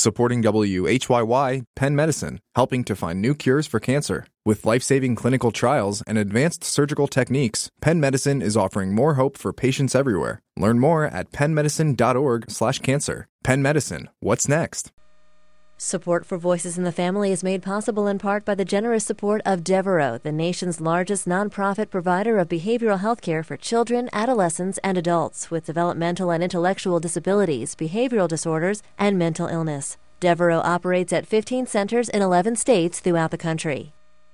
Supporting WHYY, Penn Medicine, helping to find new cures for cancer. With life-saving clinical trials and advanced surgical techniques, Penn Medicine is offering more hope for patients everywhere. Learn more at pennmedicine.org/cancer. Penn Medicine, what's next? Support for Voices in the Family is made possible in part by the generous support of Devereaux, the nation's largest nonprofit provider of behavioral health care for children, adolescents, and adults with developmental and intellectual disabilities, behavioral disorders, and mental illness. Devereaux operates at 15 centers in 11 states throughout the country.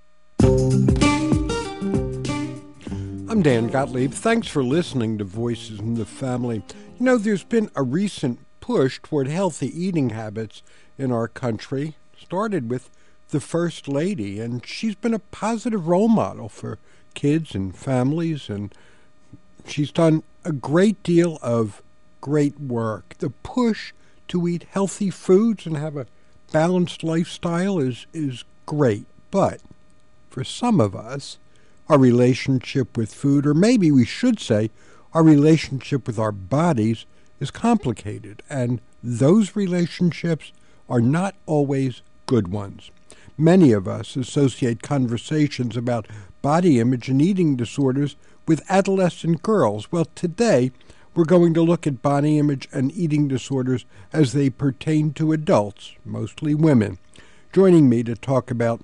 I'm Dan Gottlieb. Thanks for listening to Voices in the Family. You know, there's been a recent push toward healthy eating habits in our country. Started with the First Lady, and she's been a positive role model for kids and families, and she's done a great deal of great work. The push to eat healthy foods and have a balanced lifestyle is great, but for some of us, our relationship with food, or maybe we should say our relationship with our bodies, is complicated, and those relationships are not always good ones. Many of us associate conversations about body image and eating disorders with adolescent girls. Well, today we're going to look at body image and eating disorders as they pertain to adults, mostly women. Joining me to talk about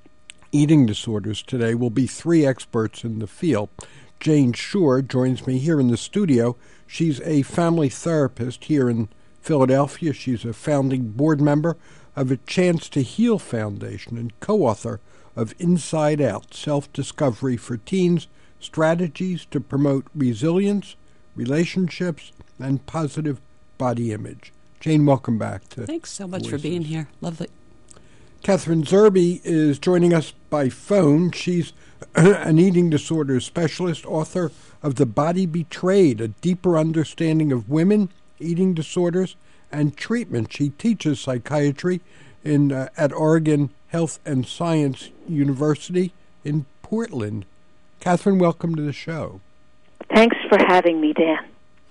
eating disorders today will be three experts in the field. Jane Shore joins me here in the studio. She's a family therapist here in Philadelphia. She's a founding board member of a Chance to Heal Foundation and co-author of Inside Out, Self-Discovery for Teens, Strategies to Promote Resilience, Relationships, and Positive Body Image. Jane, welcome back to Thanks so much Voices. for being here. Lovely. Catherine Zerbe is joining us by phone. She's an eating disorders specialist, author of The Body Betrayed, A Deeper Understanding of Women, Eating Disorders, and Treatment. She teaches psychiatry at Oregon Health and Science University in Portland. Catherine, welcome to the show. Thanks for having me, Dan.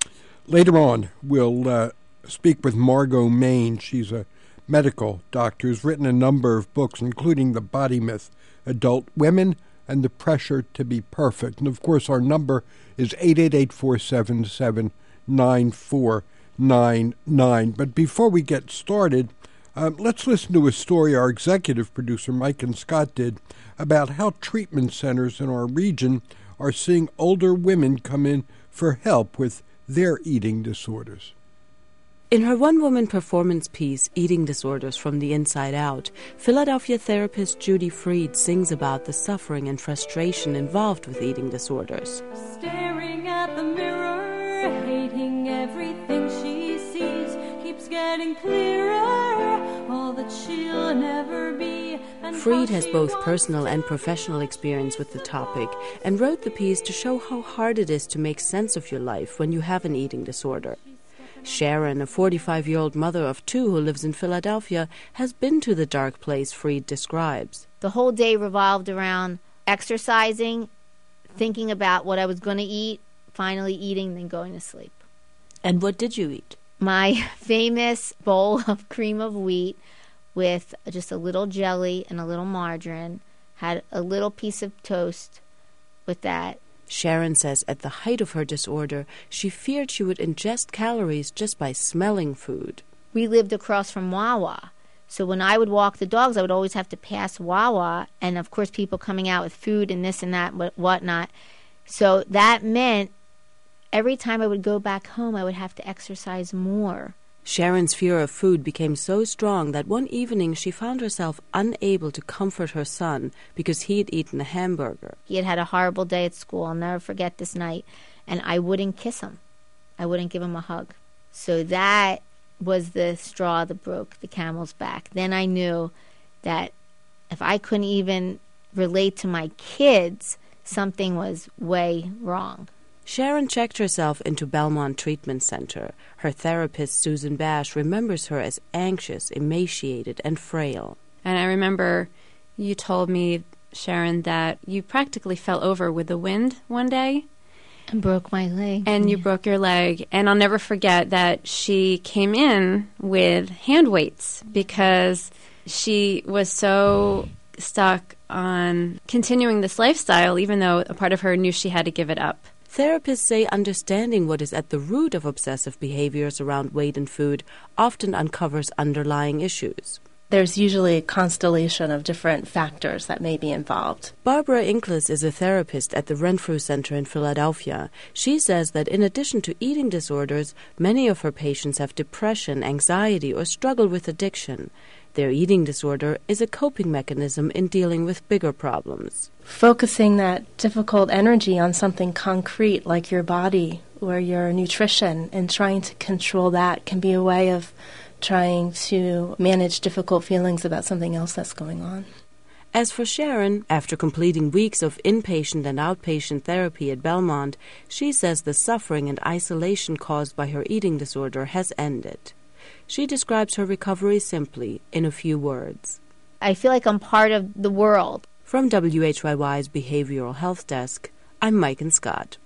Later on, we'll speak with Margot Main. She's a medical doctor who's written a number of books, including The Body Myth, Adult Women, and The Pressure to Be Perfect. And, of course, our number is 888-477-9499. But before we get started, let's listen to a story our executive producer, Mike and Scott, did about how treatment centers in our region are seeing older women come in for help with their eating disorders. In her one-woman performance piece, Eating Disorders from the Inside Out, Philadelphia therapist Judy Freed sings about the suffering and frustration involved with eating disorders. Staring at the mirror, hating everything she sees, keeps getting clearer, all that she'll never be. Freed has both personal and professional experience with the topic and wrote the piece to show how hard it is to make sense of your life when you have an eating disorder. Sharon, a 45-year-old mother of two who lives in Philadelphia, has been to the dark place Freed describes. The whole day revolved around exercising, thinking about what I was going to eat, finally eating, then going to sleep. And what did you eat? My famous bowl of cream of wheat with just a little jelly and a little margarine, had a little piece of toast with that. Sharon says at the height of her disorder, she feared she would ingest calories just by smelling food. We lived across from Wawa, so when I would walk the dogs, I would always have to pass Wawa, and of course people coming out with food and this and that, whatnot. So that meant every time I would go back home, I would have to exercise more. Sharon's fear of food became so strong that one evening she found herself unable to comfort her son because he had eaten a hamburger. He had had a horrible day at school. I'll never forget this night. And I wouldn't kiss him. I wouldn't give him a hug. So that was the straw that broke the camel's back. Then I knew that if I couldn't even relate to my kids, something was way wrong. Sharon checked herself into Belmont Treatment Center. Her therapist, Susan Bash, remembers her as anxious, emaciated, and frail. And I remember you told me, Sharon, that you practically fell over with the wind one day. And broke my leg. And you broke your leg. And I'll never forget that she came in with hand weights because she was so stuck on continuing this lifestyle, even though a part of her knew she had to give it up. Therapists say understanding what is at the root of obsessive behaviors around weight and food often uncovers underlying issues. There's usually a constellation of different factors that may be involved. Barbara Inglis is a therapist at the Renfrew Center in Philadelphia. She says that in addition to eating disorders, many of her patients have depression, anxiety, or struggle with addiction. Their eating disorder is a coping mechanism in dealing with bigger problems. Focusing that difficult energy on something concrete like your body or your nutrition and trying to control that can be a way of trying to manage difficult feelings about something else that's going on. As for Sharon, after completing weeks of inpatient and outpatient therapy at Belmont, she says the suffering and isolation caused by her eating disorder has ended. She describes her recovery simply, in a few words. I feel like I'm part of the world. From WHYY's Behavioral Health Desk, I'm Mike Scott.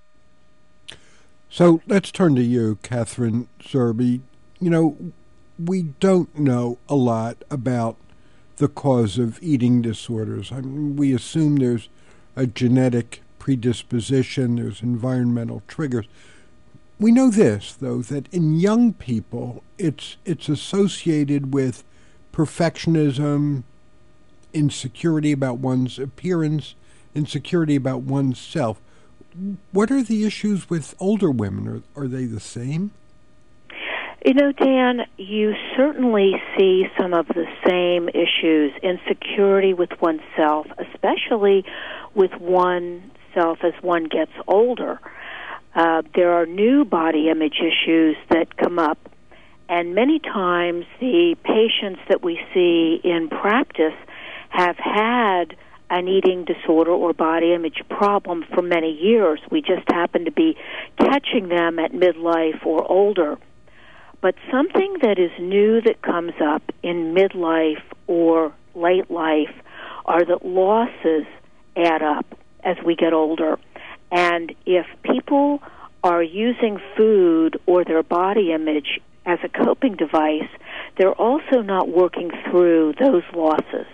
So let's turn to you, Catherine Zerbe. You know, we don't know a lot about the cause of eating disorders. I mean, we assume there's a genetic predisposition, there's environmental triggers. We know this, though, that in young people, it's associated with perfectionism, insecurity about one's appearance, insecurity about one's self. What are the issues with older women? Are they the same? You know, Dan, you certainly see some of the same issues, insecurity with oneself, especially with oneself as one gets older. There are new body image issues that come up, and many times the patients that we see in practice have had an eating disorder or body image problem for many years. We just happen to be catching them at midlife or older. But something that is new that comes up in midlife or late life are that losses add up as we get older. And if people are using food or their body image as a coping device, they're also not working through those losses.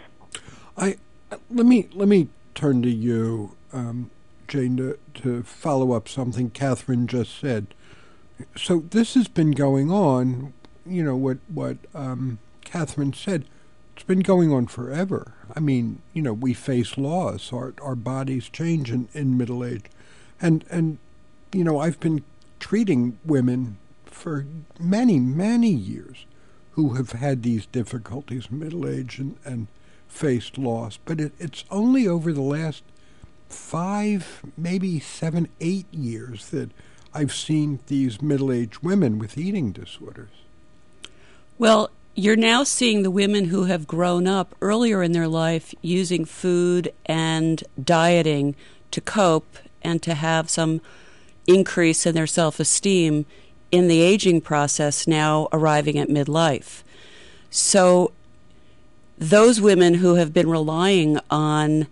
Let me turn to you, Jane, to follow up something Catherine just said. So this has been going on, you know, what Catherine said, it's been going on forever. I mean, you know, we face loss, our bodies change in middle age. And you know, I've been treating women for many, many years who have had these difficulties in middle age and faced loss. But it's only over the last 5, maybe 7, 8 years that I've seen these middle-aged women with eating disorders. Well, you're now seeing the women who have grown up earlier in their life using food and dieting to cope and to have some increase in their self-esteem in the aging process now arriving at midlife. So those women who have been relying on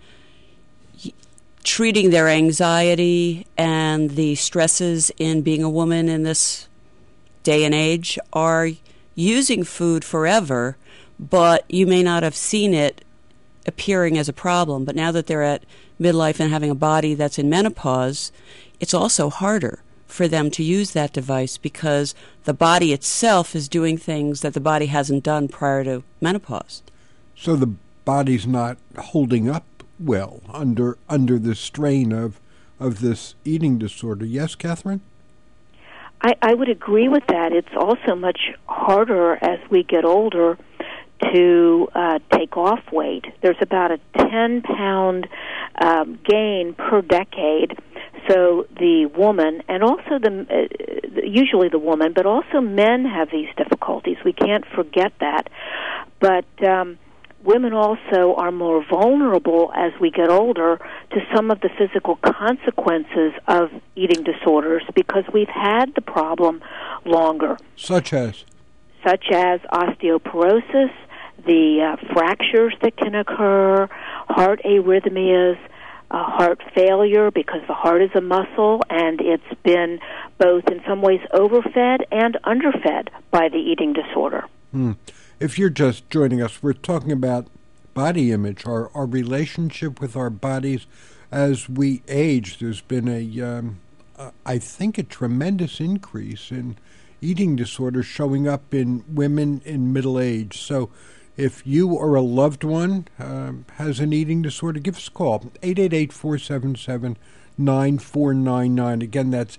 treating their anxiety and the stresses in being a woman in this day and age are using food forever, but you may not have seen it appearing as a problem. But now that they're at midlife and having a body that's in menopause, it's also harder for them to use that device because the body itself is doing things that the body hasn't done prior to menopause. So the body's not holding up well under the strain of this eating disorder. Yes, Catherine? I would agree with that. It's also much harder as we get older to take off weight. There's about a 10-pound gain per decade. So the woman, and also usually the woman, but also men have these difficulties. We can't forget that. But women also are more vulnerable as we get older to some of the physical consequences of eating disorders because we've had the problem longer. Such as osteoporosis, the fractures that can occur, heart arrhythmias, heart failure, because the heart is a muscle, and it's been both in some ways overfed and underfed by the eating disorder. If you're just joining us, we're talking about body image, our relationship with our bodies as we age. There's been I think a tremendous increase in eating disorders showing up in women in middle age. So if you or a loved one has an eating disorder, give us a call, 888-477-9499. Again, that's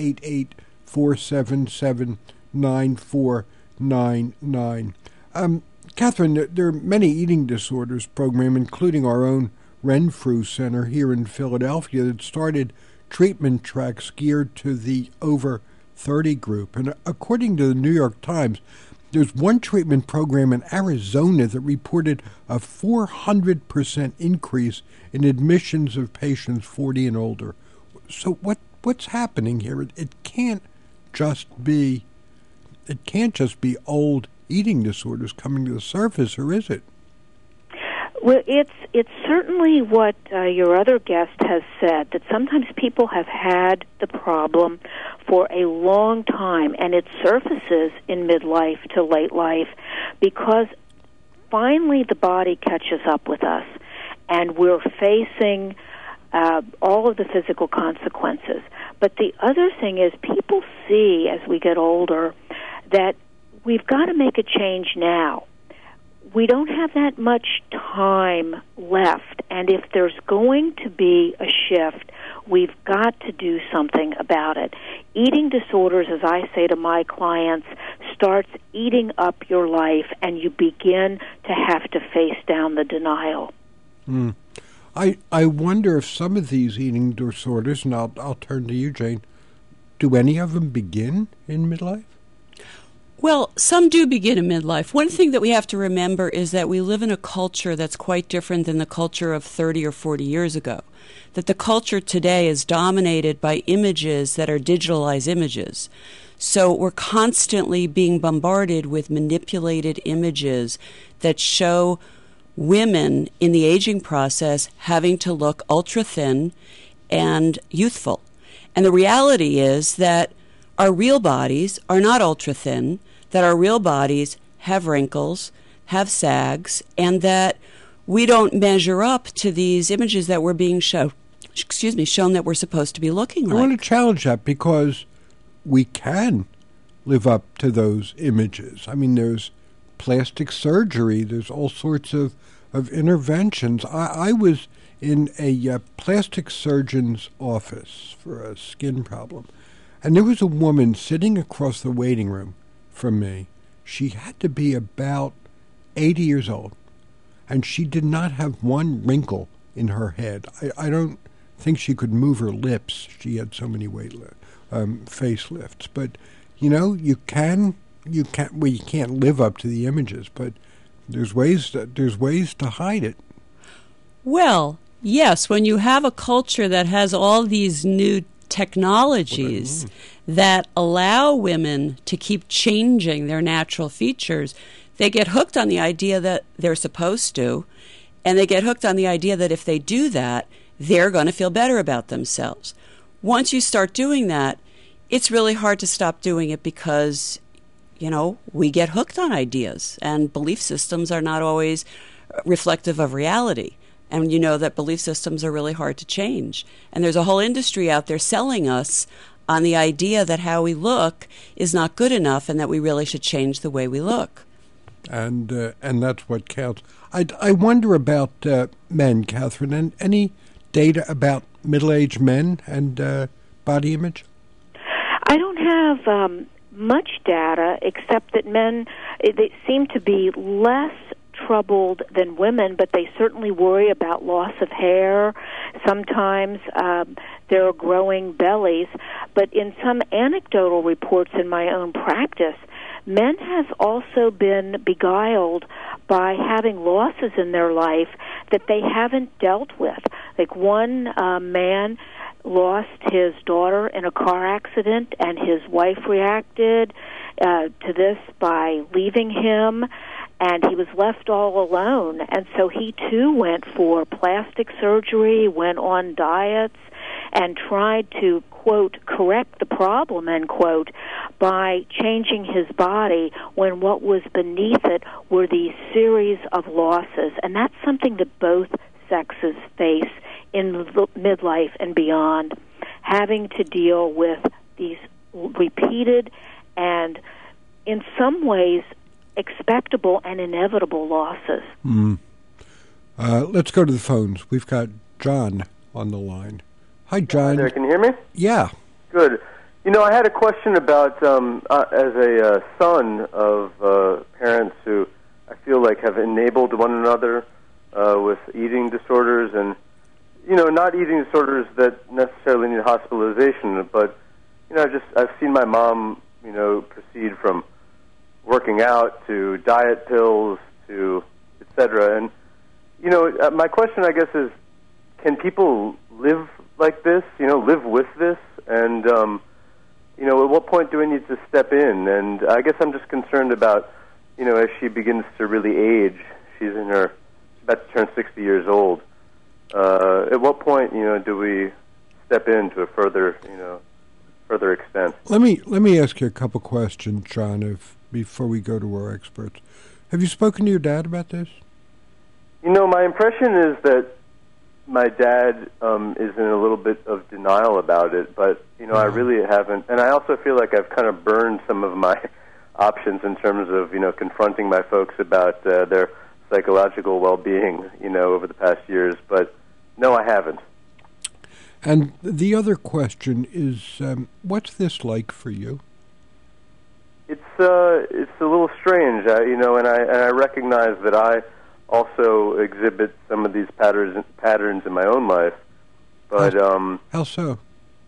888-477-9499. Catherine, there are many eating disorders program, including our own Renfrew Center here in Philadelphia, that started treatment tracks geared to the over 30 group. And according to the New York Times, there's one treatment program in Arizona that reported a 400% increase in admissions of patients 40 and older. So what's happening here? It can't just be old eating disorders coming to the surface, or is it? Well, it's certainly what your other guest has said, that sometimes people have had the problem for a long time, and it surfaces in midlife to late life because finally the body catches up with us, and we're facing all of the physical consequences. But the other thing is, people see as we get older that we've got to make a change now. We don't have that much time left, and if there's going to be a shift, we've got to do something about it. Eating disorders, as I say to my clients, starts eating up your life, and you begin to have to face down the denial. I wonder if some of these eating disorders, and I'll turn to you, Jane, do any of them begin in midlife? Well, some do begin in midlife. One thing that we have to remember is that we live in a culture that's quite different than the culture of 30 or 40 years ago. That the culture today is dominated by images that are digitalized images. So we're constantly being bombarded with manipulated images that show women in the aging process having to look ultra thin and youthful. And the reality is that our real bodies are not ultra thin, that our real bodies have wrinkles, have sags, and that we don't measure up to these images that we're being shown that we're supposed to be looking like. I want to challenge that because we can live up to those images. I mean, there's plastic surgery, there's all sorts of interventions. I was in a plastic surgeon's office for a skin problem, and there was a woman sitting across the waiting room from me. She had to be about 80 years old, and she did not have one wrinkle in her head. I don't think she could move her lips. She had so many facelifts. But, you can't live up to the images, but there's ways to hide it. Well, yes, when you have a culture that has all these new technologies that allow women to keep changing their natural features, they get hooked on the idea that they're supposed to, and they get hooked on the idea that if they do that, they're going to feel better about themselves. Once you start doing that, it's really hard to stop doing it because, we get hooked on ideas, and belief systems are not always reflective of reality. And you know that belief systems are really hard to change. And there's a whole industry out there selling us on the idea that how we look is not good enough and that we really should change the way we look. And that's what counts. I wonder about men, Catherine, and any data about middle-aged men and body image? I don't have much data, except that men, they seem to be less troubled than women, but they certainly worry about loss of hair. Sometimes there are growing bellies. But in some anecdotal reports in my own practice, men have also been beguiled by having losses in their life that they haven't dealt with. Like one man lost his daughter in a car accident, and his wife reacted to this by leaving him. and he was left all alone. And so he, too, went for plastic surgery, went on diets, and tried to, quote, correct the problem, end quote, by changing his body when what was beneath it were these series of losses. And that's something that both sexes face in midlife and beyond, having to deal with these repeated and, in some ways, expectable and inevitable losses. Let's go to the phones. We've got John on the line. Hi, John. Hi there. Can you hear me? Yeah. Good. You know, I had a question about, as a son of parents who I feel like have enabled one another with eating disorders, and, you know, not eating disorders that necessarily need hospitalization, but, you know, I've seen my mom, you know, proceed from working out to diet pills to et cetera. And, you know, my question, I guess, is, can people live like this, you know, live with this? And, you know, at what point do we need to step in? And I guess I'm just concerned about, you know, as she begins to really age, she's about to turn 60 years old. At what point, you know, do we step in to a further extent? Let me ask you a couple questions, John, before we go to our experts. Have you spoken to your dad about this? You know, my impression is that my dad is in a little bit of denial about it, but, you know, I really haven't. And I also feel like I've kind of burned some of my options in terms of, you know, confronting my folks about their psychological well-being, you know, over the past years. But, no, I haven't. And the other question is, what's this like for you? It's a little strange, you know, and I recognize that I also exhibit some of these patterns in my own life, but how so?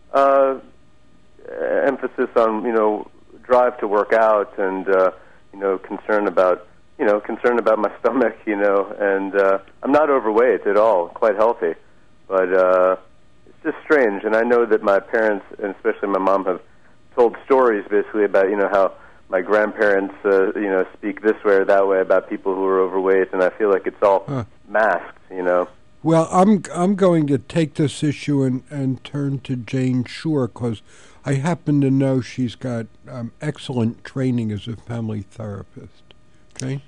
Emphasis on, you know, drive to work out, and you know, concern about my stomach, you know, and I'm not overweight at all, quite healthy, but it's just strange. And I know that my parents, and especially my mom, have told stories basically about, you know, how my grandparents, you know, speak this way or that way about people who are overweight, and I feel like it's all masked, you know. Well, I'm going to take this issue and turn to Jane Shore, because I happen to know she's got excellent training as a family therapist. Jane?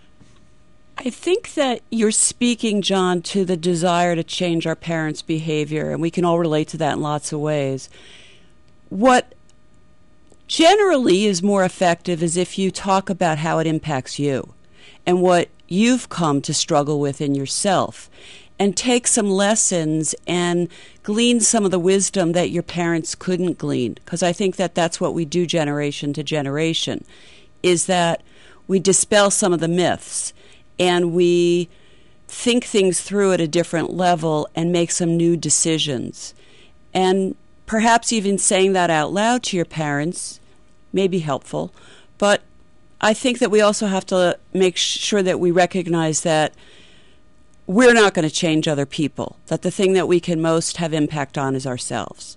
I think that you're speaking, John, to the desire to change our parents' behavior, and we can all relate to that in lots of ways. What generally is more effective is if you talk about how it impacts you and what you've come to struggle with in yourself, and take some lessons and glean some of the wisdom that your parents couldn't glean. Because I think that that's what we do generation to generation, is that we dispel some of the myths and we think things through at a different level and make some new decisions. And perhaps even saying that out loud to your parents may be helpful, but I think that we also have to make sure that we recognize that we're not going to change other people, that the thing that we can most have impact on is ourselves.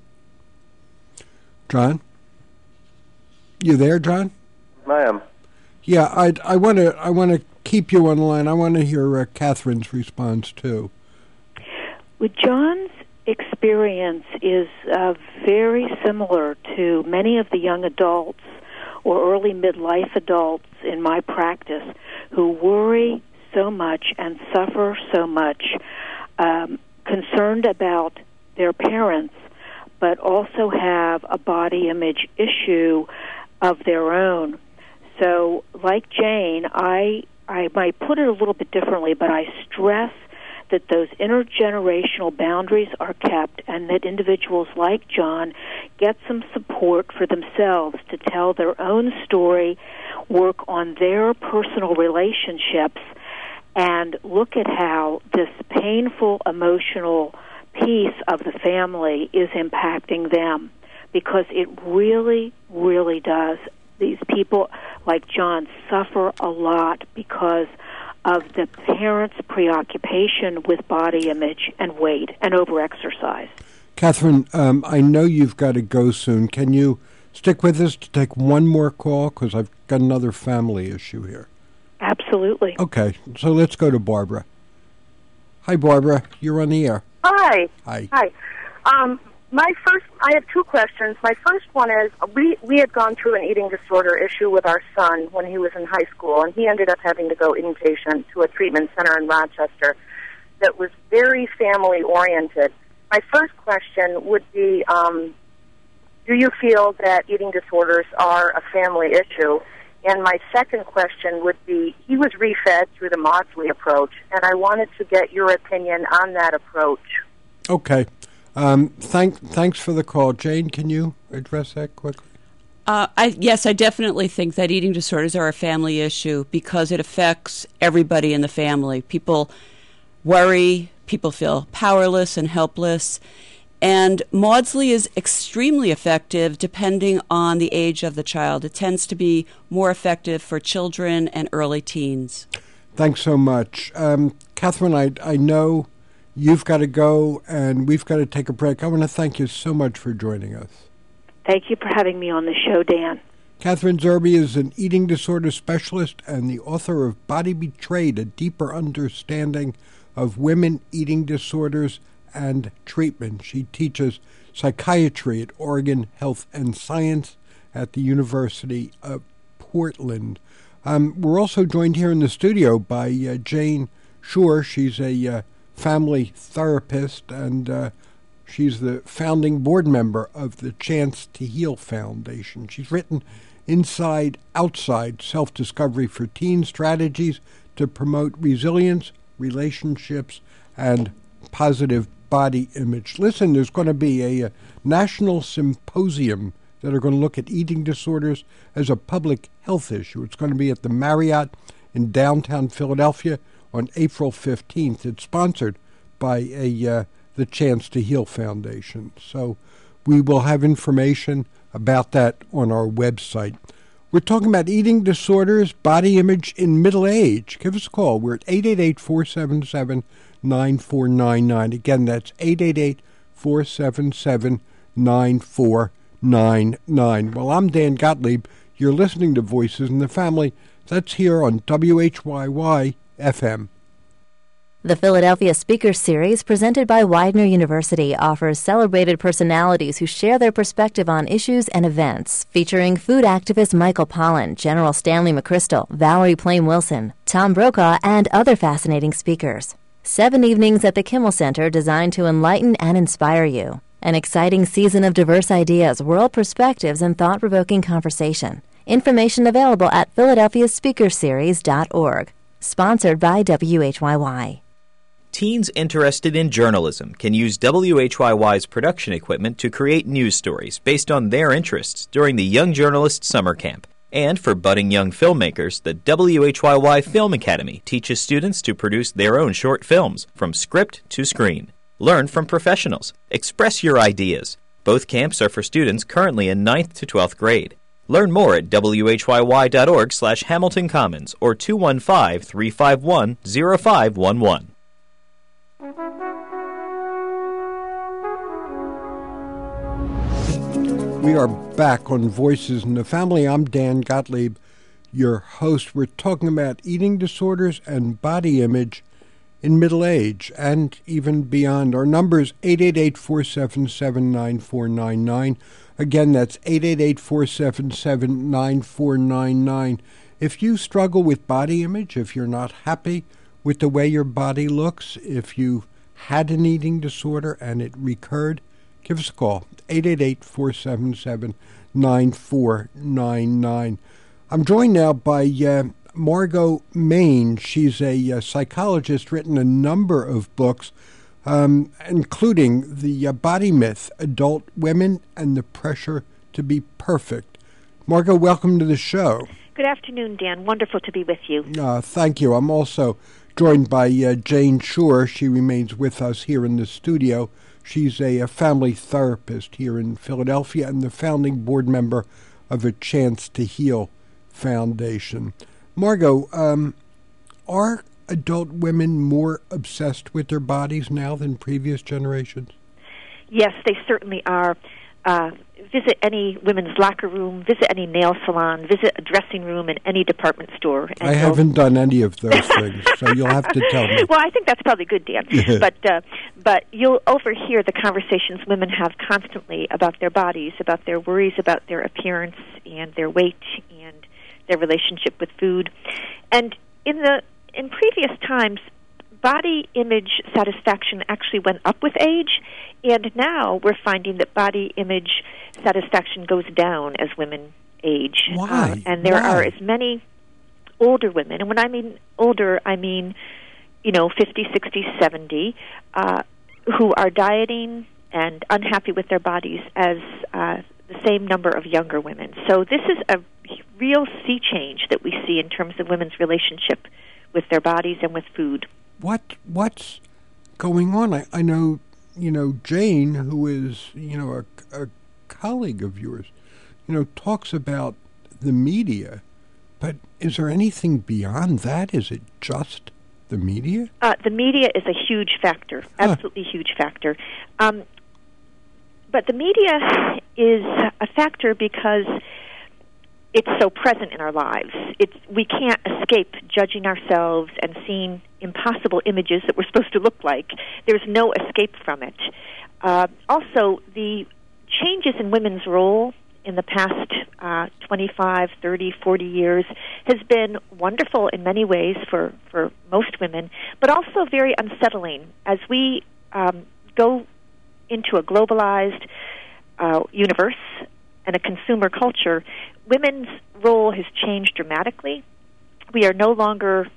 John? You there, John? I am. Yeah, I want to keep you on the line. I want to hear Catherine's response, too. With John's experience is very similar to many of the young adults or early midlife adults in my practice who worry so much and suffer so much, concerned about their parents, but also have a body image issue of their own. So, like Jane, I might put it a little bit differently, but I stress that those intergenerational boundaries are kept, and that individuals like John get some support for themselves to tell their own story, work on their personal relationships, and look at how this painful emotional piece of the family is impacting them, because it really, really does. These people like John suffer a lot because of the parents' preoccupation with body image and weight and overexercise. Catherine, I know you've got to go soon. Can you stick with us to take one more call? Because I've got another family issue here. Absolutely. Okay, so let's go to Barbara. Hi, Barbara. You're on the air. Hi. Hi. I have two questions. My first one is, we had gone through an eating disorder issue with our son when he was in high school, and he ended up having to go inpatient to a treatment center in Rochester that was very family-oriented. My first question would be, do you feel that eating disorders are a family issue? And my second question would be, he was refed through the Maudsley approach, and I wanted to get your opinion on that approach. Okay. Thanks for the call. Jane, can you address that quickly? Yes, I definitely think that eating disorders are a family issue because it affects everybody in the family. People worry, people feel powerless and helpless. And Maudsley is extremely effective depending on the age of the child. It tends to be more effective for children and early teens. Thanks so much. Catherine, I know you've got to go and we've got to take a break. I want to thank you so much for joining us. Thank you for having me on the show, Dan. Catherine Zerbe is an eating disorder specialist and the author of Body Betrayed, A Deeper Understanding of Women Eating Disorders and Treatment. She teaches psychiatry at Oregon Health and Science at the University of Portland. We're also joined here in the studio by Jane Shore. She's a family therapist, and she's the founding board member of the Chance to Heal Foundation. She's written Inside Outside, Self-Discovery for Teen Strategies to Promote Resilience, Relationships, and Positive Body Image. Listen, there's going to be a national symposium that are going to look at eating disorders as a public health issue. It's going to be at the Marriott in downtown Philadelphia on April 15th. It's sponsored by the Chance to Heal Foundation. So we will have information about that on our website. We're talking about eating disorders, body image in middle age. Give us a call. We're at 888-477-9499. Again, that's 888-477-9499. Well, I'm Dan Gottlieb. You're listening to Voices in the Family. That's here on WHYY FM. The Philadelphia Speaker Series, presented by Widener University, offers celebrated personalities who share their perspective on issues and events, featuring food activist Michael Pollan, General Stanley McChrystal, Valerie Plame Wilson, Tom Brokaw, and other fascinating speakers. 7 evenings at the Kimmel Center designed to enlighten and inspire you. An exciting season of diverse ideas, world perspectives, and thought-provoking conversation. Information available at philadelphiaspeakerseries.org. Sponsored by WHYY. Teens interested in journalism can use WHYY's production equipment to create news stories based on their interests during the Young Journalist Summer Camp. And for budding young filmmakers, the WHYY Film Academy teaches students to produce their own short films from script to screen. Learn from professionals. Express your ideas. Both camps are for students currently in 9th to 12th grade. Learn more at whyy.org/Hamilton Commons or 215-351-0511. We are back on Voices in the Family. I'm Dan Gottlieb, your host. We're talking about eating disorders and body image in middle age and even beyond. Our number is 888-477-9499. Again, that's 888-477-9499. If you struggle with body image, if you're not happy with the way your body looks, if you had an eating disorder and it recurred, give us a call, 888-477-9499. I'm joined now by Margot Main. She's a psychologist, written a number of books, including The Body Myth, Adult Women and the Pressure to Be Perfect. Margot, welcome to the show. Good afternoon, Dan. Wonderful to be with you. Thank you. I'm also joined by Jane Shore. She remains with us here in the studio. She's a family therapist here in Philadelphia and the founding board member of a Chance to Heal Foundation. Margot, are adult women more obsessed with their bodies now than previous generations? Yes, they certainly are. visit any women's locker room, visit any nail salon, visit a dressing room in any department store. And I haven't done any of those things, so you'll have to tell me. Well, I think that's probably good, Dan. But you'll overhear the conversations women have constantly about their bodies, about their worries about their appearance and their weight and their relationship with food. And in previous times, body image satisfaction actually went up with age, and now we're finding that body image satisfaction goes down as women age. Why? And there are as many older women, and when I mean older, I mean, 50, 60, 70, who are dieting and unhappy with their bodies as the same number of younger women. So this is a real sea change that we see in terms of women's relationship with their bodies and with food. What's going on? I know, Jane, who is, a colleague of yours, talks about the media, but is there anything beyond that? Is it just the media? The media is a huge factor, absolutely huge factor. But the media is a factor because it's so present in our lives. We can't escape judging ourselves and seeing impossible images that we're supposed to look like. There's no escape from it. Also, the changes in women's role in the past 25, 30, 40 years has been wonderful in many ways for most women, but also very unsettling. As we go into a globalized universe and a consumer culture, women's role has changed dramatically. We are no longer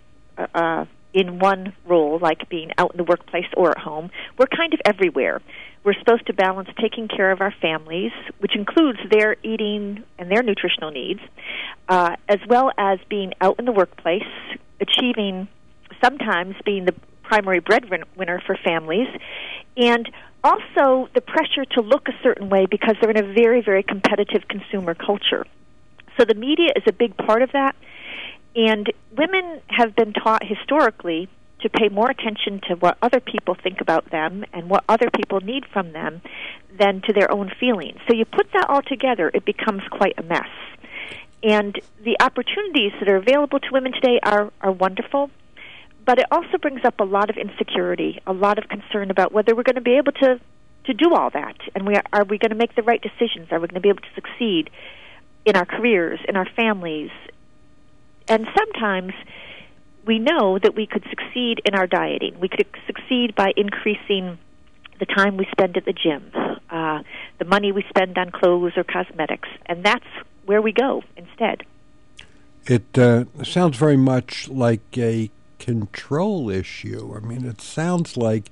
in one role, like being out in the workplace or at home. We're kind of everywhere. We're supposed to balance taking care of our families, which includes their eating and their nutritional needs, as well as being out in the workplace, achieving, sometimes being the primary breadwinner for families, and also the pressure to look a certain way because they're in a very, very competitive consumer culture. So the media is a big part of that, and women have been taught historically to pay more attention to what other people think about them and what other people need from them than to their own feelings. So you put that all together, it becomes quite a mess. And the opportunities that are available to women today are wonderful, but it also brings up a lot of insecurity, a lot of concern about whether we're going to be able to do all that, and are we going to make the right decisions? Are we going to be able to succeed in our careers, in our families? And sometimes we know that we could succeed in our dieting. We could succeed by increasing the time we spend at the gym, the money we spend on clothes or cosmetics, and that's where we go instead. It sounds very much like a control issue. I mean, it sounds like,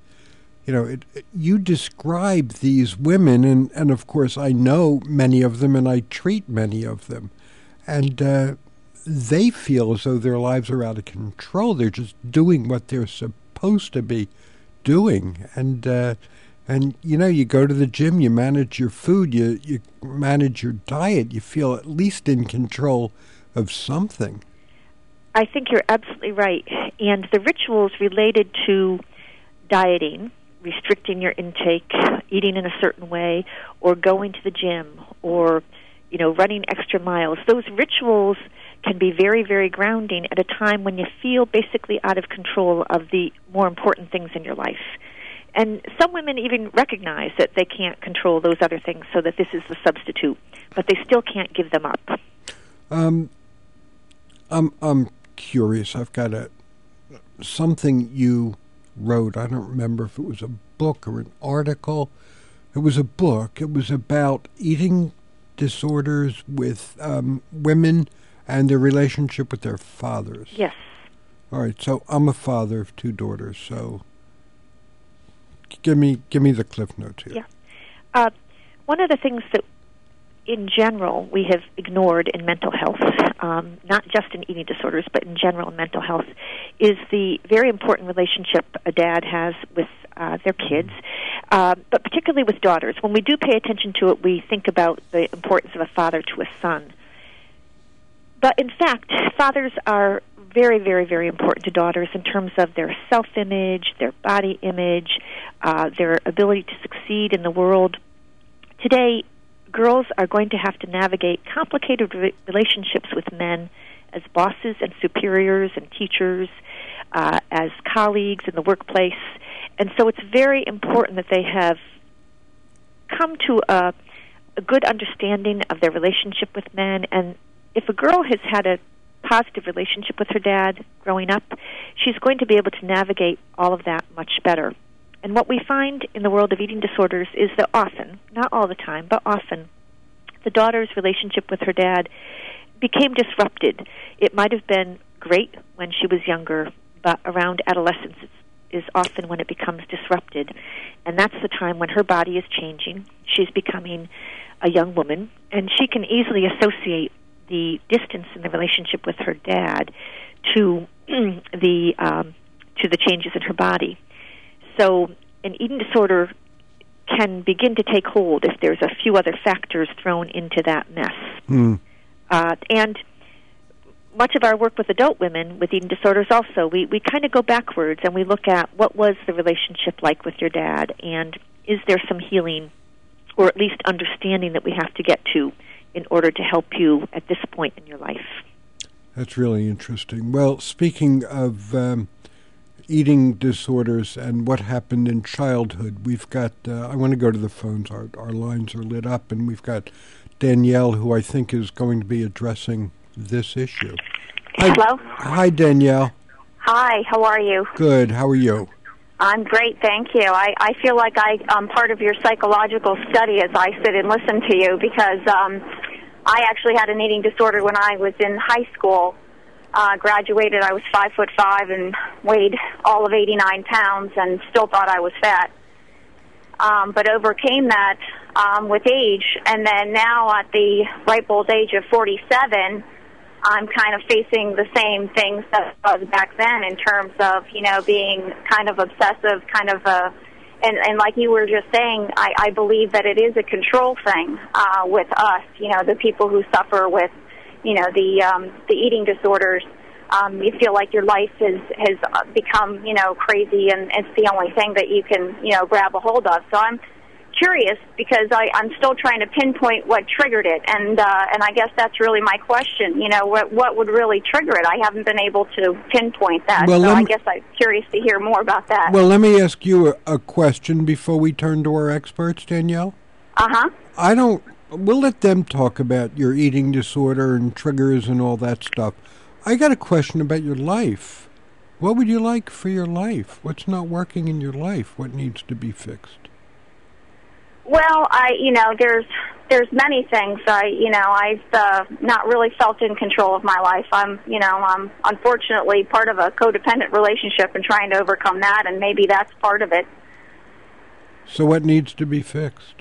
you describe these women, and of course I know many of them and I treat many of them, and they feel as though their lives are out of control. They're just doing what they're supposed to be doing. And you go to the gym, you manage your food, you manage your diet, you feel at least in control of something. I think you're absolutely right. And the rituals related to dieting, restricting your intake, eating in a certain way, or going to the gym, or running extra miles, those rituals can be very, very grounding at a time when you feel basically out of control of the more important things in your life. And some women even recognize that they can't control those other things, so that this is the substitute, but they still can't give them up. I'm curious. I've got something you wrote. I don't remember if it was a book or an article. It was a book. It was about eating disorders with women and their relationship with their fathers. Yes. All right. So I'm a father of 2 daughters. So give me the Cliff Notes here. Yeah. One of the things that, in general, we have ignored in mental health, not just in eating disorders, but in general in mental health, is the very important relationship a dad has with their kids, but particularly with daughters. When we do pay attention to it, we think about the importance of a father to a son. But in fact, fathers are very, very, very important to daughters in terms of their self-image, their body image, their ability to succeed in the world. Today, girls are going to have to navigate complicated relationships with men as bosses and superiors and teachers, as colleagues in the workplace. And so it's very important that they have come to a good understanding of their relationship with men. And if a girl has had a positive relationship with her dad growing up, she's going to be able to navigate all of that much better. And what we find in the world of eating disorders is that often, not all the time, but often, the daughter's relationship with her dad became disrupted. It might have been great when she was younger, but around adolescence is often when it becomes disrupted. And that's the time when her body is changing. She's becoming a young woman, and she can easily associate the distance in the relationship with her dad to the changes in her body. So an eating disorder can begin to take hold if there's a few other factors thrown into that mess. And much of our work with adult women with eating disorders also, we kind of go backwards and we look at what was the relationship like with your dad, and is there some healing or at least understanding that we have to get to in order to help you at this point in your life. That's really interesting. Well, speaking of eating disorders and what happened in childhood, we've got, I want to go to the phones. Our lines are lit up, and we've got Danielle, who I think is going to be addressing this issue. Hello? Hi, Danielle. Hi, how are you? Good. How are you? I'm great, thank you. I feel like I'm part of your psychological study as I sit and listen to you, because I actually had an eating disorder when I was in high school. Graduated, I was 5'5" and weighed all of 89 pounds and still thought I was fat. But overcame that with age, and then now at the ripe old age of 47, I'm kind of facing the same things that I was back then in terms of, being kind of obsessive, and like you were just saying, I believe that it is a control thing with us, the people who suffer with, the eating disorders. You feel like your life has become, crazy, and it's the only thing that you can, grab a hold of. So I'm curious, because I'm still trying to pinpoint what triggered it, and I guess that's really my question. What would really trigger it? I haven't been able to pinpoint that, well, so I guess I'm curious to hear more about that. Well, let me ask you a question before we turn to our experts, Danielle. We'll let them talk about your eating disorder and triggers and all that stuff. I got a question about your life. What would you like for your life? What's not working in your life? What needs to be fixed? Well, there's many things. I've not really felt in control of my life. I'm unfortunately part of a codependent relationship and trying to overcome that, and maybe that's part of it. So what needs to be fixed?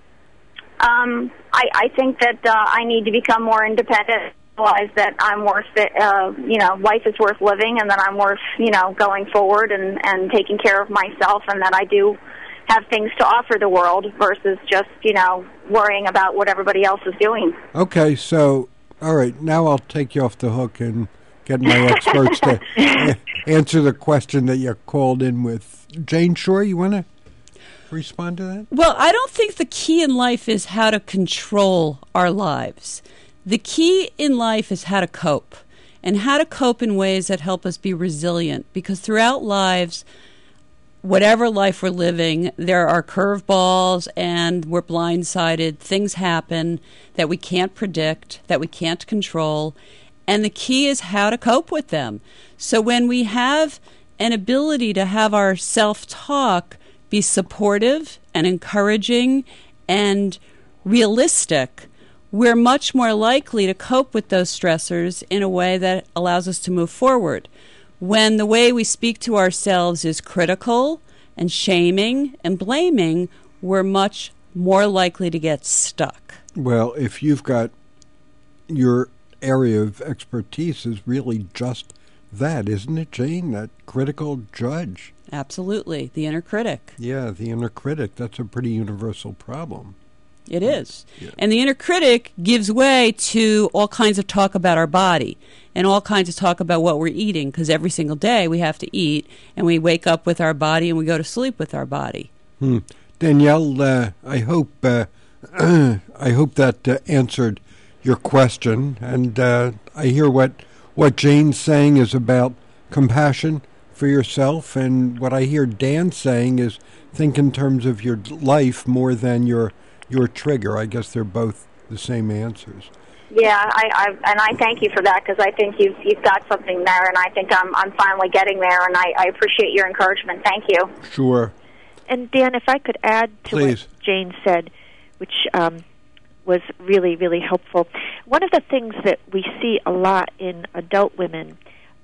I think that I need to become more independent, realize that I'm worth it, life is worth living, and that I'm worth, going forward and taking care of myself, and that I do have things to offer the world versus just, worrying about what everybody else is doing. Okay, so, all right, now I'll take you off the hook and get my experts to answer the question that you called in with. Jane Shore, you want to respond to that? Well, I don't think the key in life is how to control our lives. The key in life is how to cope, and how to cope in ways that help us be resilient, because throughout lives, whatever life we're living, there are curveballs and we're blindsided. Things happen that we can't predict, that we can't control, and the key is how to cope with them. So when we have an ability to have our self-talk be supportive and encouraging and realistic, we're much more likely to cope with those stressors in a way that allows us to move forward. When the way we speak to ourselves is critical and shaming and blaming, we're much more likely to get stuck. Well, if you've got your area of expertise is really just that, isn't it, Jane? That critical judge. Absolutely. The inner critic. Yeah, the inner critic. That's a pretty universal problem. It is. Yeah. And the inner critic gives way to all kinds of talk about our body and all kinds of talk about what we're eating, because every single day we have to eat, and we wake up with our body and we go to sleep with our body. Danielle, I hope I hope that answered your question. And I hear what Jane's saying is about compassion for yourself, and what I hear Dan saying is think in terms of your life more than your trigger. I guess they're both the same answers. Yeah, I thank you for that, because I think you've got something there, and I think I'm finally getting there, and I appreciate your encouragement. Thank you. Sure. And Dan, if I could add to what Jane said, which was really, really helpful. One of the things that we see a lot in adult women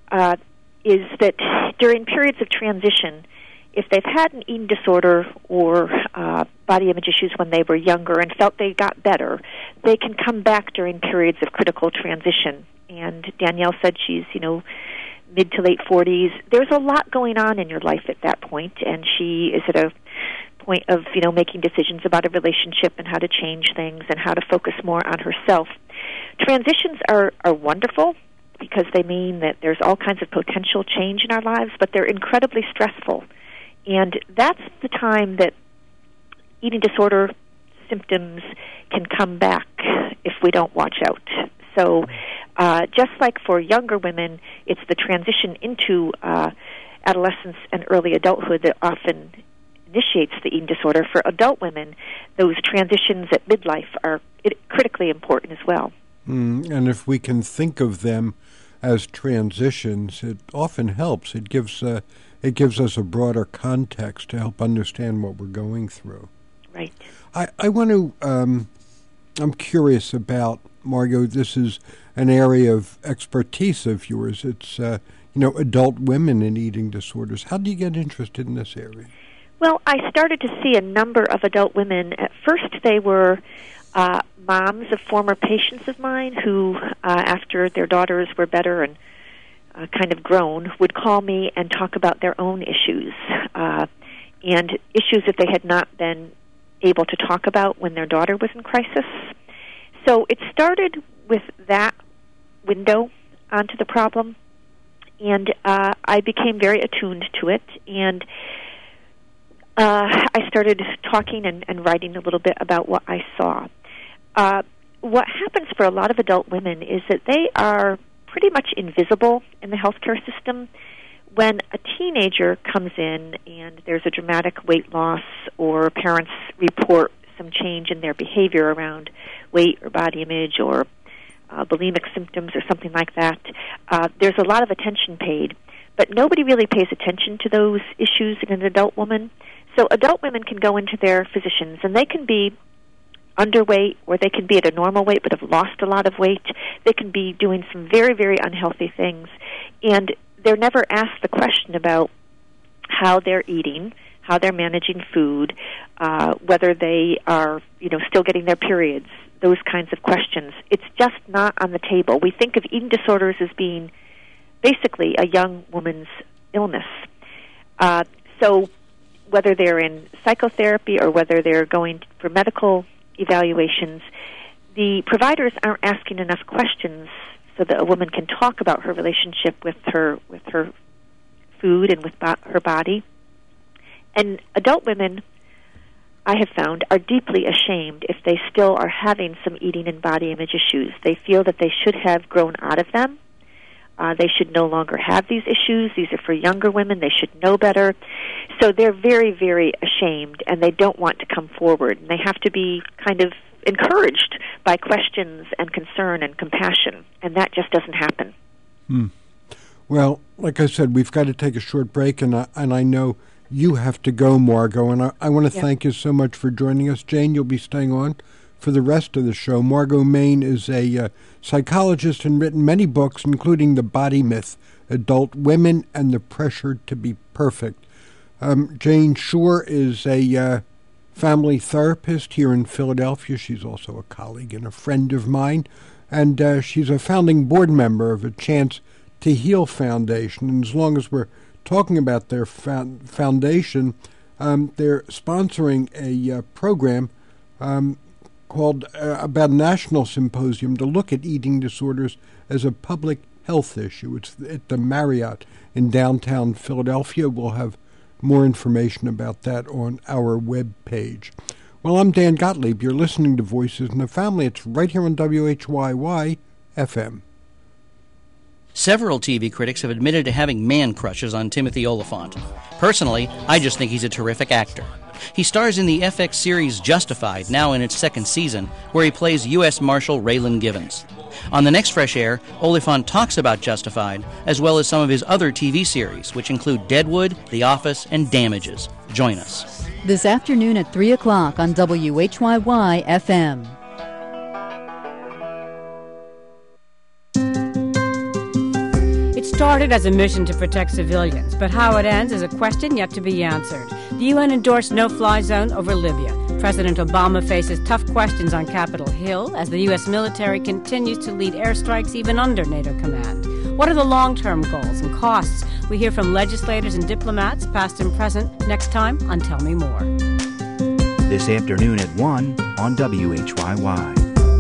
is that during periods of transition, if they've had an eating disorder or body image issues when they were younger and felt they got better, they can come back during periods of critical transition. And Danielle said she's, mid to late 40s. There's a lot going on in your life at that point, and she is at a point of, making decisions about a relationship and how to change things and how to focus more on herself. Transitions are wonderful because they mean that there's all kinds of potential change in our lives, but they're incredibly stressful. And that's the time that eating disorder symptoms can come back if we don't watch out. So just like for younger women, it's the transition into adolescence and early adulthood that often initiates the eating disorder. For adult women, those transitions at midlife are critically important as well. And if we can think of them as transitions, it often helps. It gives us a broader context to help understand what we're going through. Right. I want to, I'm curious about, Margot, this is an area of expertise of yours. It's, adult women in eating disorders. How do you get interested in this area? Well, I started to see a number of adult women. At first, they were moms of former patients of mine who, after their daughters were better and kind of grown, would call me and talk about their own issues and issues that they had not been able to talk about when their daughter was in crisis. So it started with that window onto the problem, and I became very attuned to it, and I started talking and writing a little bit about what I saw. What happens for a lot of adult women is that they are pretty much invisible in the healthcare system. When a teenager comes in and there's a dramatic weight loss, or parents report some change in their behavior around weight or body image or bulimic symptoms or something like that, there's a lot of attention paid, but nobody really pays attention to those issues in an adult woman. So adult women can go into their physicians, and they can be underweight, or they can be at a normal weight but have lost a lot of weight. They can be doing some very, very unhealthy things, and they're never asked the question about how they're eating, how they're managing food, whether they are, still getting their periods, those kinds of questions. It's just not on the table. We think of eating disorders as being basically a young woman's illness. So whether they're in psychotherapy or whether they're going for medical evaluations, the providers aren't asking enough questions so that a woman can talk about her relationship with her food and with her body. And adult women, I have found, are deeply ashamed if they still are having some eating and body image issues. They feel that they should have grown out of them. They should no longer have these issues. These are for younger women. They should know better. So they're very, very ashamed, and they don't want to come forward. And they have to be kind of encouraged by questions and concern and compassion, and that just doesn't happen. Well, like I said, we've got to take a short break, and I know you have to go, Margot, and I want to thank you so much for joining us. Jane, you'll be staying on for the rest of the show. Margot Main is a psychologist and written many books, including The Body Myth, Adult Women and the Pressure to Be Perfect. Jane Shore is a family therapist here in Philadelphia. She's also a colleague and a friend of mine, and she's a founding board member of a Chance to Heal Foundation. And as long as we're talking about their foundation, they're sponsoring a program called about a national symposium to look at eating disorders as a public health issue. It's at the Marriott in downtown Philadelphia. We'll have more information about that on our web page. Well, I'm Dan Gottlieb. You're listening to Voices in the Family. It's right here on WHYY FM. Several TV critics have admitted to having man crushes on Timothy Olyphant. Personally, I just think he's a terrific actor. He stars in the FX series Justified, now in its second season, where he plays U.S. Marshal Raylan Givens. On the next Fresh Air, Olyphant talks about Justified, as well as some of his other TV series, which include Deadwood, The Office, and Damages. Join us. This afternoon at 3 o'clock on WHYY FM. It started as a mission to protect civilians, but how it ends is a question yet to be answered. The UN endorsed no-fly zone over Libya. President Obama faces tough questions on Capitol Hill as the U.S. military continues to lead airstrikes even under NATO command. What are the long-term goals and costs? We hear from legislators and diplomats, past and present, next time on Tell Me More. This afternoon at 1 on WHYY.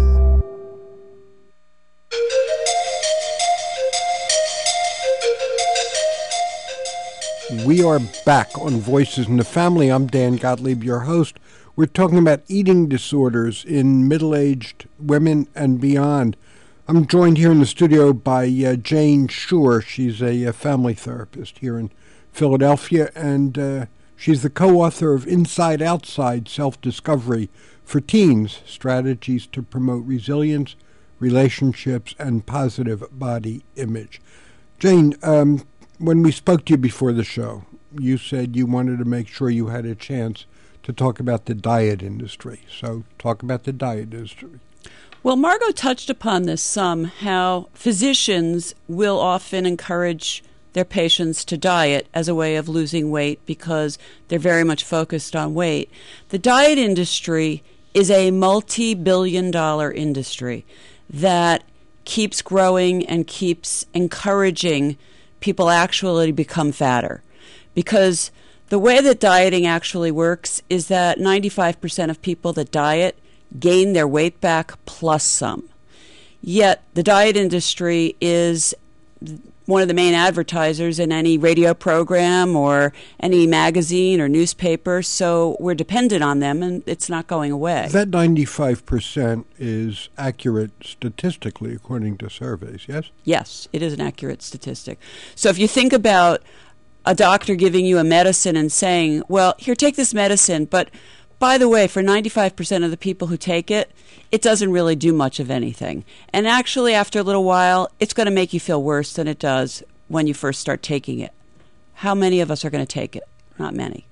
We are back on Voices in the Family. I'm Dan Gottlieb, your host. We're talking about eating disorders in middle-aged women and beyond. I'm joined here in the studio by Jane Shore. She's a family therapist here in Philadelphia, and she's the co-author of Inside Outside Self-Discovery for Teens, Strategies to Promote Resilience, Relationships, and Positive Body Image. Jane, when we spoke to you before the show, you said you wanted to make sure you had a chance to talk about the diet industry. So talk about the diet industry. Well, Margot touched upon this some, how physicians will often encourage their patients to diet as a way of losing weight because they're very much focused on weight. The diet industry is a multi-billion-dollar industry that keeps growing and keeps encouraging people actually become fatter. Because the way that dieting actually works is that 95% of people that diet gain their weight back plus some. Yet the diet industry is one of the main advertisers in any radio program or any magazine or newspaper, so we're dependent on them, and it's not going away. That 95% is accurate statistically, according to surveys, yes? Yes, it is an accurate statistic. So if you think about a doctor giving you a medicine and saying, well, here, take this medicine, but by the way, for 95% of the people who take it, it doesn't really do much of anything. And actually, after a little while, it's going to make you feel worse than it does when you first start taking it. How many of us are going to take it? Not many.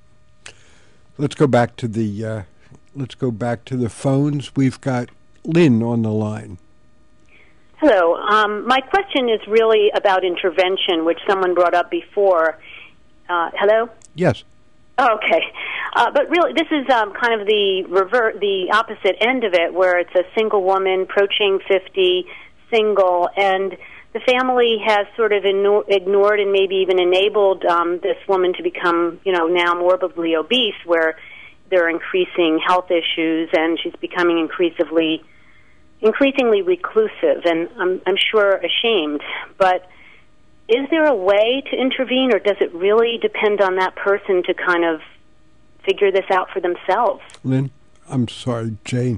Let's go back to the phones. We've got Lynn on the line. Hello. My question is really about intervention, which someone brought up before. Hello? Yes. Okay. But really, this is kind of the opposite end of it, where it's a single woman approaching 50, single, and the family has sort of ignored and maybe even enabled this woman to become, now morbidly obese, where there are increasing health issues, and she's becoming increasingly reclusive, and I'm sure ashamed. But is there a way to intervene, or does it really depend on that person to kind of figure this out for themselves? Lynn, I'm sorry, Jane.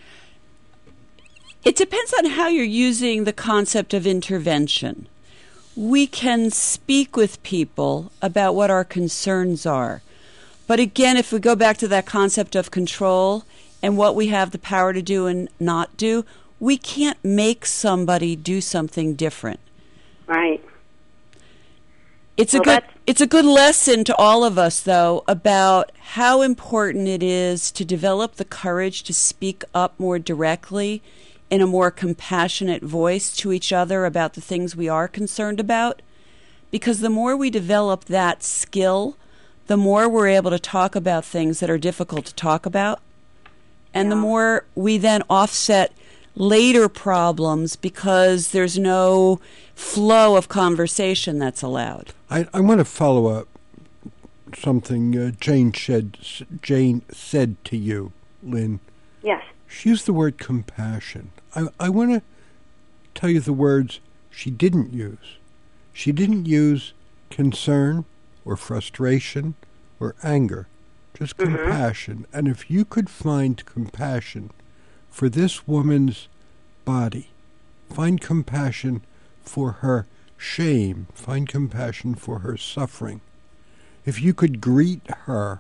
It depends on how you're using the concept of intervention. We can speak with people about what our concerns are. But again, if we go back to that concept of control and what we have the power to do and not do, we can't make somebody do something different. Right. It's a good lesson to all of us, though, about how important it is to develop the courage to speak up more directly in a more compassionate voice to each other about the things we are concerned about. Because the more we develop that skill, the more we're able to talk about things that are difficult to talk about. And the more we then offset later problems because there's no flow of conversation that's allowed. I want to follow up something Jane said to you, Lynn. Yes. She used the word compassion. I want to tell you the words she didn't use. She didn't use concern or frustration or anger. just compassion. And if you could find compassion for this woman's body, find compassion for her shame, find compassion for her suffering, if you could greet her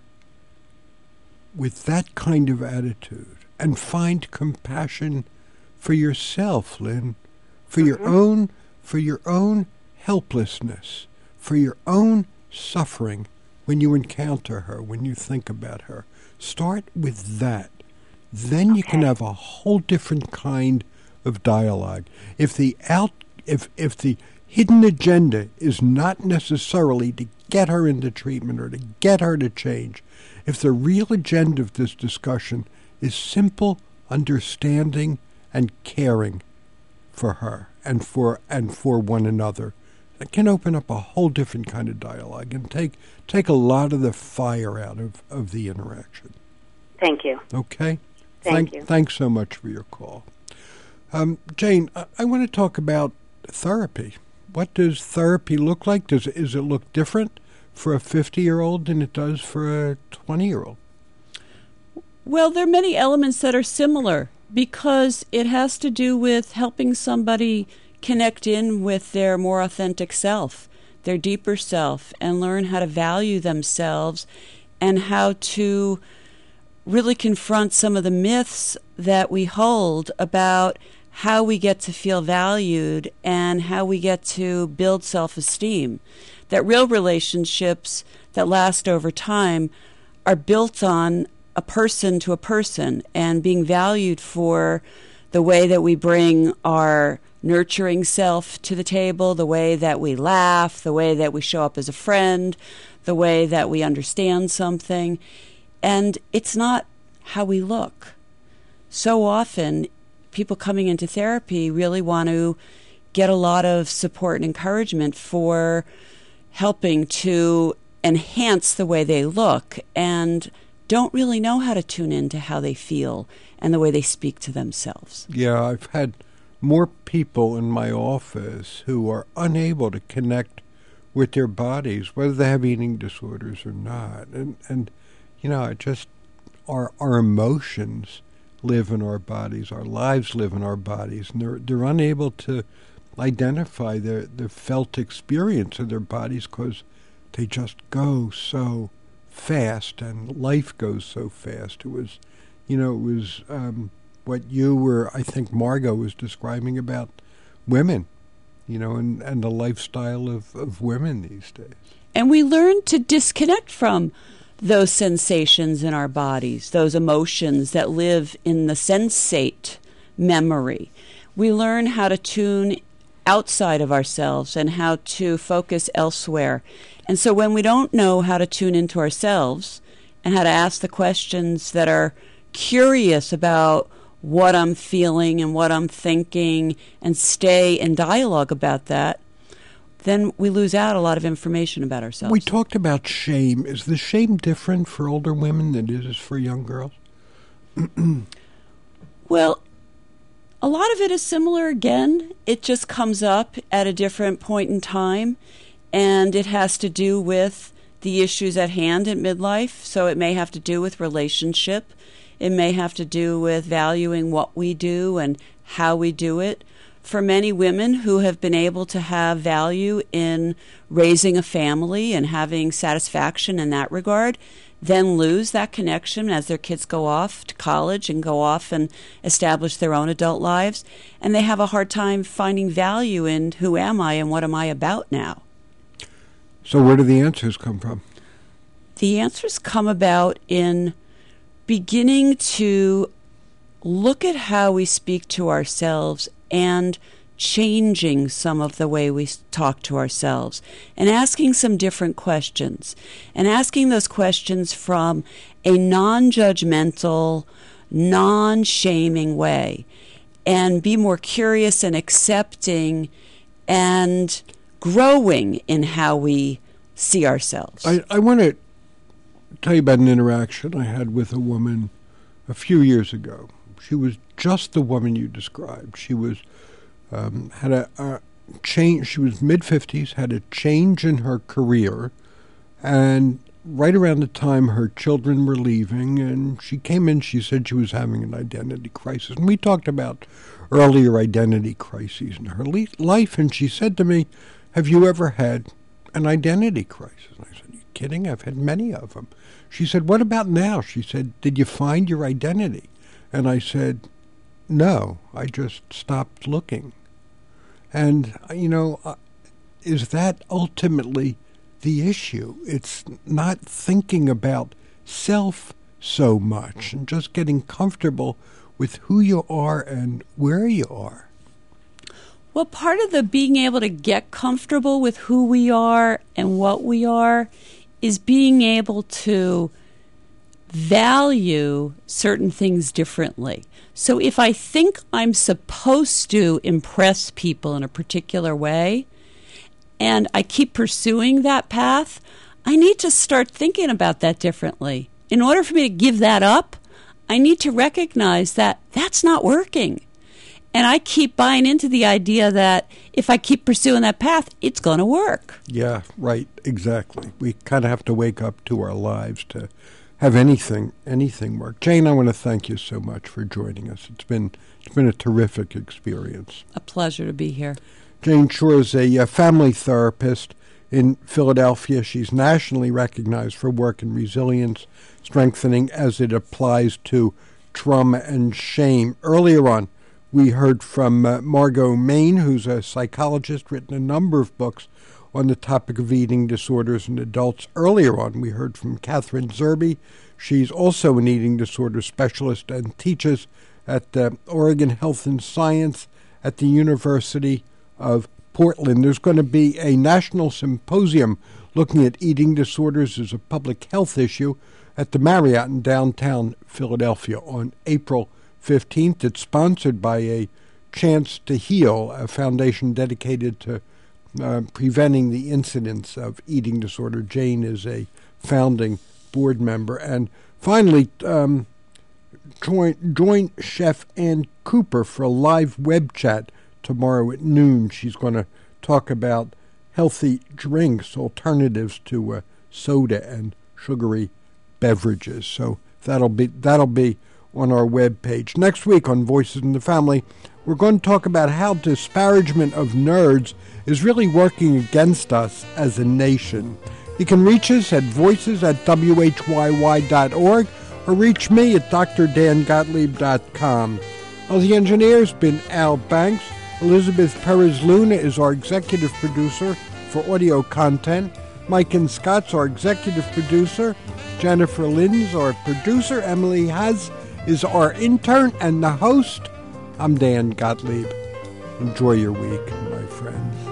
with that kind of attitude and find compassion for yourself, Lynn, for your own helplessness, for your own suffering when you encounter her, when you think about her. Start with that. Then you can have a whole different kind of dialogue. If the hidden agenda is not necessarily to get her into treatment or to get her to change, if the real agenda of this discussion is simple understanding and caring for her and for one another, it can open up a whole different kind of dialogue and take a lot of the fire out of the interaction. Thank you. Okay? Thank you. Thanks so much for your call. Jane, I want to talk about therapy. What does therapy look like? Is it look different for a 50-year-old than it does for a 20-year-old? Well, there are many elements that are similar because it has to do with helping somebody connect in with their more authentic self, their deeper self, and learn how to value themselves and how to really confront some of the myths that we hold about how we get to feel valued and how we get to build self-esteem. That real relationships that last over time are built on a person to a person and being valued for the way that we bring our nurturing self to the table, the way that we laugh, the way that we show up as a friend, the way that we understand something. And it's not how we look. So often, people coming into therapy really want to get a lot of support and encouragement for helping to enhance the way they look and don't really know how to tune into how they feel and the way they speak to themselves. Yeah, I've had more people in my office who are unable to connect with their bodies, whether they have eating disorders or not. And you know, it just our emotions live in our bodies, our lives live in our bodies, and they're unable to identify the felt experience of their bodies because they just go so fast and life goes so fast. It was what you were, I think Margot was describing about women, and the lifestyle of women these days. And we learn to disconnect from those sensations in our bodies, those emotions that live in the sensate memory. We learn how to tune outside of ourselves and how to focus elsewhere. And so when we don't know how to tune into ourselves and how to ask the questions that are curious about what I'm feeling and what I'm thinking and stay in dialogue about that, then we lose out a lot of information about ourselves. We talked about shame. Is the shame different for older women than it is for young girls? Well, a lot of it is similar again. It just comes up at a different point in time, and it has to do with the issues at hand at midlife. So it may have to do with relationship. It may have to do with valuing what we do and how we do it. For many women who have been able to have value in raising a family and having satisfaction in that regard, then lose that connection as their kids go off to college and go off and establish their own adult lives. And they have a hard time finding value in who am I and what am I about now. So where do the answers come from? The answers come about in beginning to look at how we speak to ourselves and changing some of the way we talk to ourselves and asking some different questions and asking those questions from a non-judgmental, non-shaming way and be more curious and accepting and growing in how we see ourselves. I want to tell you about an interaction I had with a woman a few years ago. She was just the woman you described. She was had a change. She was mid-50s, had a change in her career, and right around the time her children were leaving, and she came in, she said she was having an identity crisis. And we talked about earlier identity crises in her life, and she said to me, have you ever had an identity crisis? And I said, are you kidding? I've had many of them. She said, what about now? She said, did you find your identity? And I said, no, I just stopped looking. And, is that ultimately the issue? It's not thinking about self so much and just getting comfortable with who you are and where you are. Well, part of the being able to get comfortable with who we are and what we are is being able to value certain things differently. So if I think I'm supposed to impress people in a particular way, and I keep pursuing that path, I need to start thinking about that differently. In order for me to give that up, I need to recognize that that's not working. And I keep buying into the idea that if I keep pursuing that path, it's going to work. Yeah, right, exactly. We kind of have to wake up to our lives to have anything work. Jane, I want to thank you so much for joining us. It's been a terrific experience. A pleasure to be here. Jane Shore is a family therapist in Philadelphia. She's nationally recognized for work in resilience strengthening as it applies to trauma and shame. Earlier on, we heard from Margot Main, who's a psychologist, written a number of books on the topic of eating disorders in adults. Earlier on, we heard from Catherine Zerbe. She's also an eating disorder specialist and teaches at Oregon Health and Science at the University of Portland. There's going to be a national symposium looking at eating disorders as a public health issue at the Marriott in downtown Philadelphia on April 15th. It's sponsored by a Chance to Heal, a foundation dedicated to preventing the incidence of eating disorder. Jane is a founding board member. And finally, join Chef Ann Cooper for a live web chat tomorrow at noon. She's going to talk about healthy drinks, alternatives to soda and sugary beverages. So that'll be on our web page. Next week on Voices in the Family, we're going to talk about how disparagement of nerds is really working against us as a nation. You can reach us at voices@whyy.org or reach me at drdangottlieb.com. Well, the engineer's been Al Banks. Elizabeth Perez Luna is our executive producer for audio content. Mike and Scott's our executive producer. Jennifer Lynn's our producer. Emily Haas is our intern and the host. I'm Dan Gottlieb. Enjoy your week, my friends.